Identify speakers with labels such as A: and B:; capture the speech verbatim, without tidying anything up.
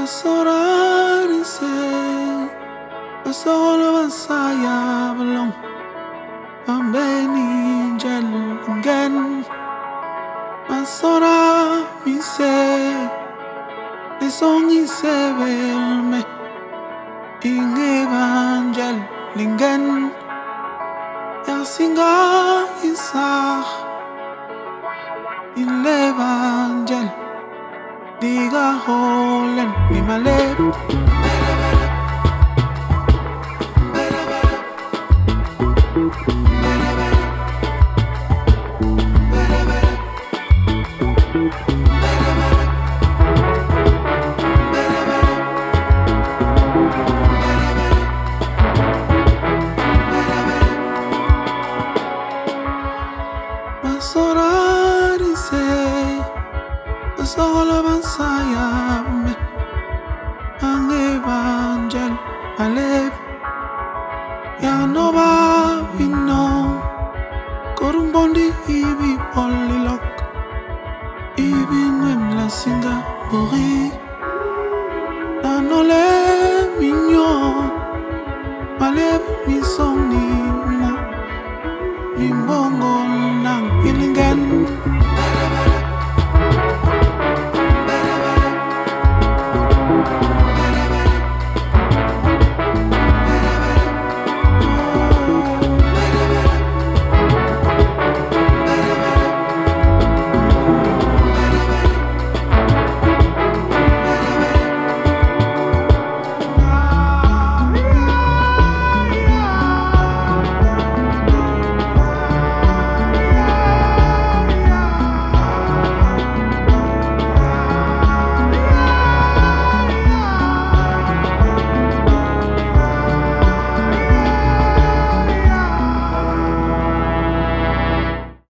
A: Masorarise, masolo masaya belong, ambeni jelingen. Masora mise, nesongi sebelme, ingevanjel lingen. Yasinga isach, ilevangel, diga holen ni malep. Masorarise, masolo masayame, ang evangel alep. Ya no ba vino, korumbondi ibi polilok, ibi ngem la singa bori. Nanole minyo, malep mi song ni mo, mi mbongo nang ilingen.